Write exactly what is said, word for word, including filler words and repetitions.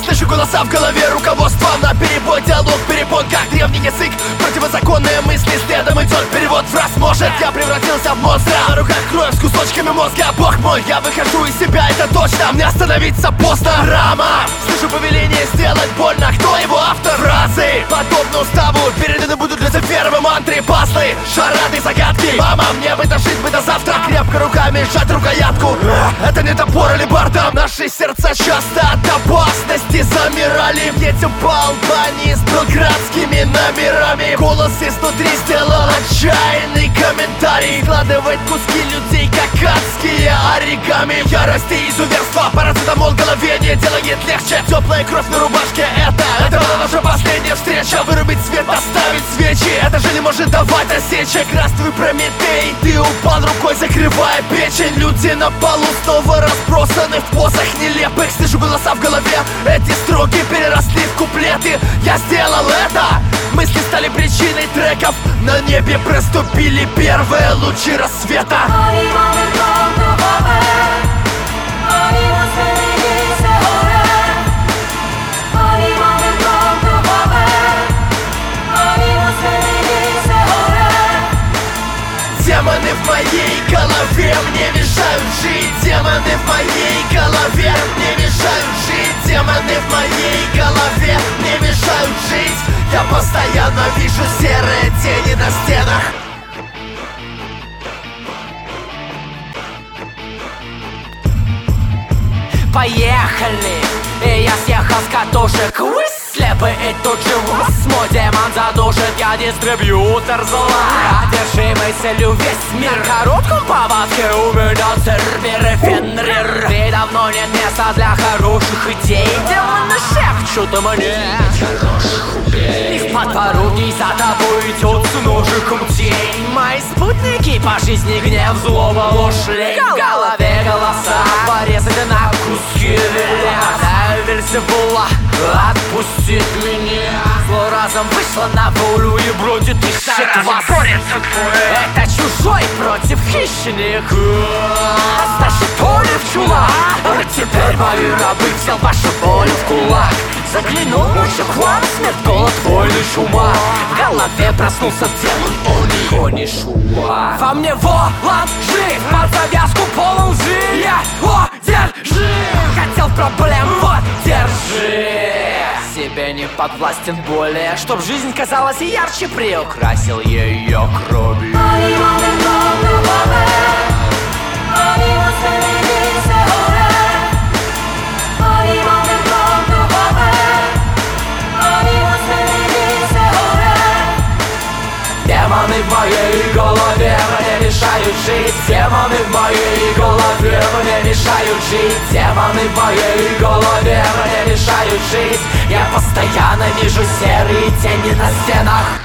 Слышу голоса в голове, руководство на перебой, диалог, перепон, как древний язык. Противозаконные мысли, следом идет перевод фраз. Может, я превратился в монстра, на руках кровь с кусочками мозга. Бог мой, я выхожу из себя, это точно, мне остановиться поздно. Рама, слышу повеление сделать больно. Кто его автор? Фразы, подобно уставу, переданы будут для первой мантры. Пазлы, шарады, загадки. Мама, мне бы дожить бы до завтра. Крепко руками сжать рукоятку. Это не топор или бардам. Наши сердца часто от опасности замирали. Едем по Албании с белградскими номерами. Голос изнутри сделал отчаянный комментарий. Складывать куски людей, как адские оригами. Ярость и изуверство, парацетамол в голове не делает легче. Теплая кровь на рубашке, это Это была наша последняя встреча. Вырубить свет, оставить свечи. Это же не может давать осечек. Красный Прометей, ты упал рукой, закрывая печень. Люди на полу снова разбросаны в позах нелепых. Слышу голоса в голове, эти строки переросли в куплеты. Я сделал это. Мысли стали причиной треков. На небе проступили первые лучи рассвета. Демоны в моей голове мне мешают жить. Демоны в моей голове мне мешают жить. Демоны в моей голове мне мешают жить. Я постоянно вижу серые тени на стенах. Поехали! И я съехал с катушек. Слепый и тут живу. Мой демон задушит, я дистрибьютор зла. Одержимый целью весь мир. На коротком поводке у меня цербер и фенрир. И давно нет места для хороших идей. Демоны шепчут мне: и в подворотне за тобой идет с ножиком тень. Мои спутники по жизни гнев, злоба, ложь, лень. В голове голоса порезаны на куски велят. Вельзевула, отпусти меня. Зло разом вышло на волю и бродит и ищет вас. Это чужой против хищника. Старший Толя в чулак. А теперь мои рабы взял вашу боль в кулак. Заглянул мужик к вам, смерть, голод, войны, чума. В голове проснулся демон, он его не шума. Во мне волан жив, под завязку полон лжи. Я одержим, хотел проблем, вот держи. Себе не подвластен более, чтоб жизнь казалась ярче, приукрасил ее кровью. Демоны в моей голове мне мешают жить. Демоны в моей голове мне мешают жить. Демоны в моей голове мне мешают жить. Я постоянно вижу серые тени на стенах.